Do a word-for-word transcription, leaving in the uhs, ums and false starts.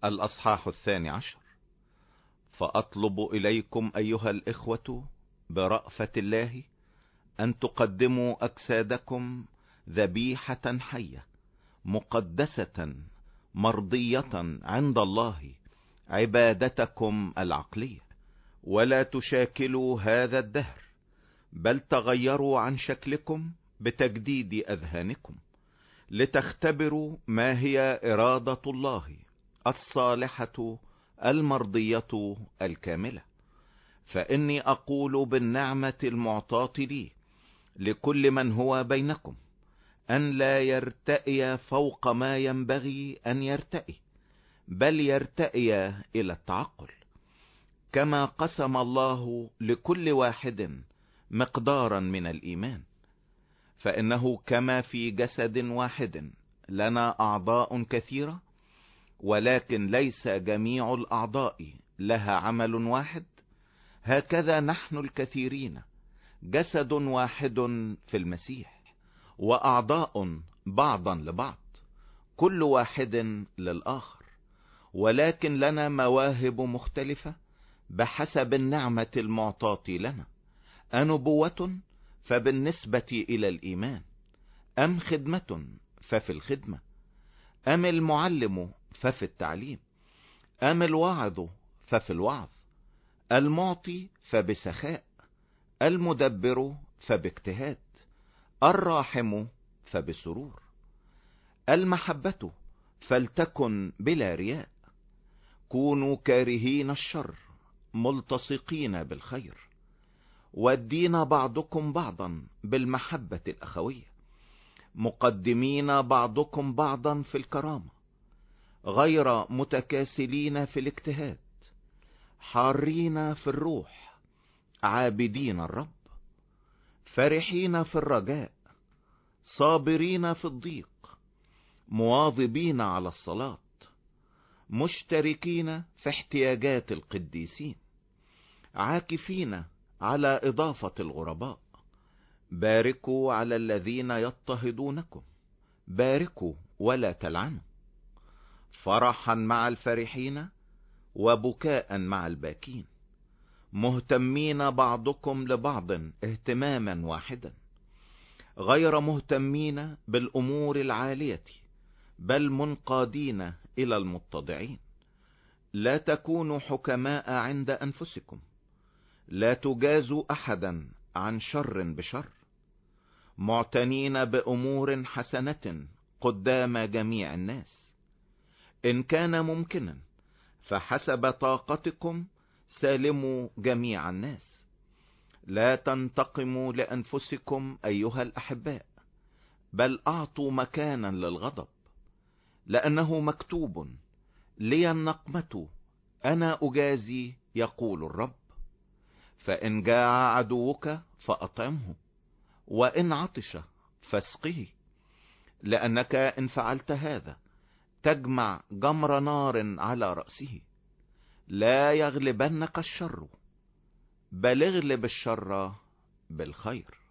الأصحاح الثاني عشر. فأطلب إليكم أيها الإخوة برأفة الله أن تقدموا أجسادكم ذبيحة حية مقدسة مرضية عند الله، عبادتكم العقلية. ولا تشاكلوا هذا الدهر، بل تغيروا عن شكلكم بتجديد أذهانكم، لتختبروا ما هي إرادة الله الصالحة المرضية الكاملة. فإني أقول بالنعمة المعطاة لي لكل من هو بينكم أن لا يرتئي فوق ما ينبغي أن يرتئي، بل يرتئي إلى التعقل، كما قسم الله لكل واحد مقدارا من الإيمان. فإنه كما في جسد واحد لنا أعضاء كثيرة، ولكن ليس جميع الأعضاء لها عمل واحد، هكذا نحن الكثيرين جسد واحد في المسيح، وأعضاء بعضا لبعض، كل واحد للآخر، ولكن لنا مواهب مختلفة بحسب النعمة المعطاة لنا. أنبوة فبالنسبة إلى الإيمان، أم خدمة ففي الخدمة، أم المعلم ففي التعليم، أم الواعظ ففي الوعظ، المعطي فبسخاء، المدبر فباجتهاد، الراحم فبسرور. المحبة فلتكن بلا رياء، كونوا كارهين الشر ملتصقين بالخير، ودين بعضكم بعضا بالمحبة الأخوية، مقدمين بعضكم بعضا في الكرامة، غير متكاسلين في الاجتهاد، حارين في الروح، عابدين الرب، فرحين في الرجاء، صابرين في الضيق، مواظبين على الصلاة، مشتركين في احتياجات القديسين، عاكفين على إضافة الغرباء، باركوا على الذين يضطهدونكم، باركوا ولا تلعنوا، فرحا مع الفرحين وبكاء مع الباكين، مهتمين بعضكم لبعض اهتماما واحدا، غير مهتمين بالأمور العالية، بل منقادين إلى المتضعين. لا تكونوا حكماء عند أنفسكم، لا تجازوا أحدا عن شر بشر، معتنين بأمور حسنة قدام جميع الناس. إن كان ممكنا فحسب طاقتكم سالموا جميع الناس. لا تنتقموا لأنفسكم أيها الأحباء، بل أعطوا مكانا للغضب، لأنه مكتوب: لي النقمة أنا أجازي يقول الرب. فإن جاع عدوك فأطعمه، وإن عطش فاسقه، لأنك إن فعلت هذا تجمع جمر نار على رأسه. لا يغلبنك الشر، بل اغلب الشر بالخير.